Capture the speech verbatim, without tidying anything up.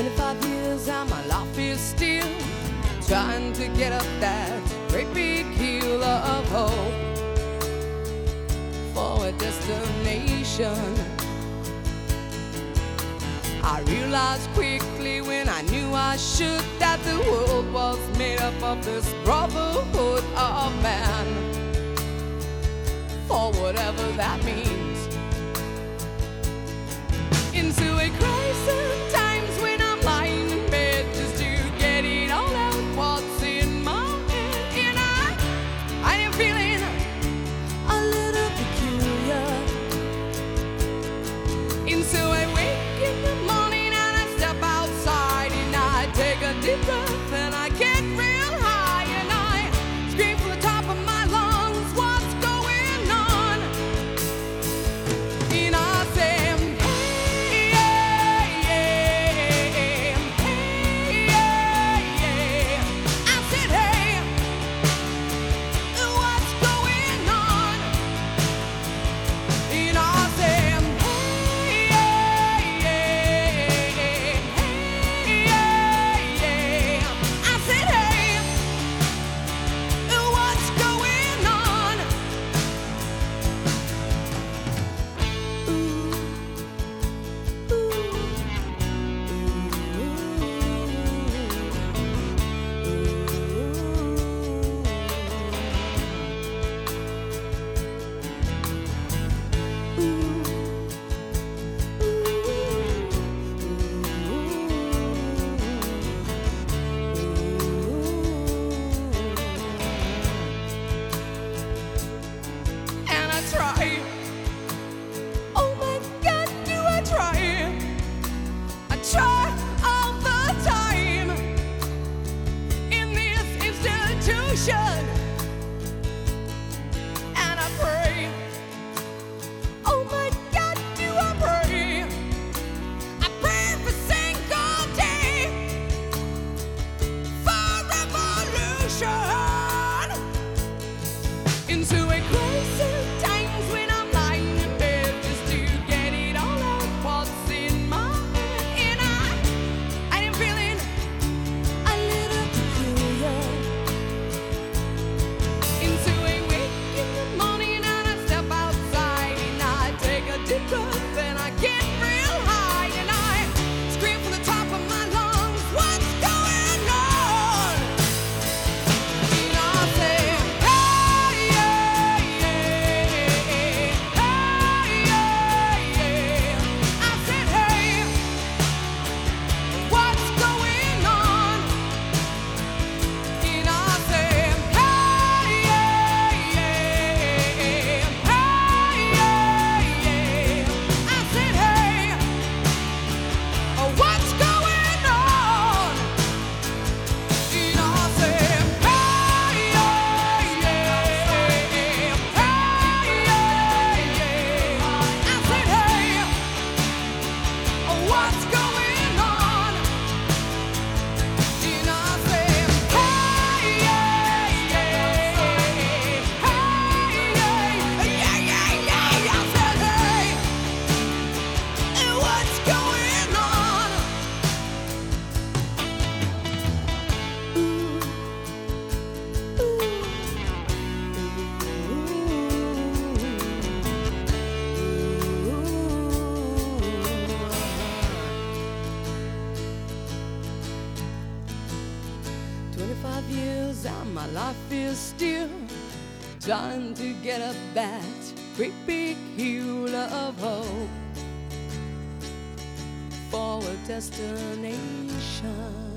twenty-five years and my life is still trying to get up that great big hill of hope for a destination. I realized quickly when I knew I should that the world was made up of this brotherhood of man, for whatever that means. Into a crisis times when I'm lying in bed just to get it all out what's in my head, and I, I am feeling a little peculiar. And so I wake in the morning and I step outside and I take a deep breath and I get real high and I scream from the top of my lungs, what's going on? And I say, try. Oh my God, do I try? I try all the time in this institution, and I pray. Oh my God, do I pray? I pray every single day for revolution. Into a crisis times when I'm lying in bed just to get it all out what's in my head, and I, I am feeling a little peculiar. Into a wake in the morning and I step outside and I take a deep breath and I get real high and I scream from the top of my lungs, what's going on? And I say, twenty-five years and my life is still trying to get up that great big hill of hope for a destination.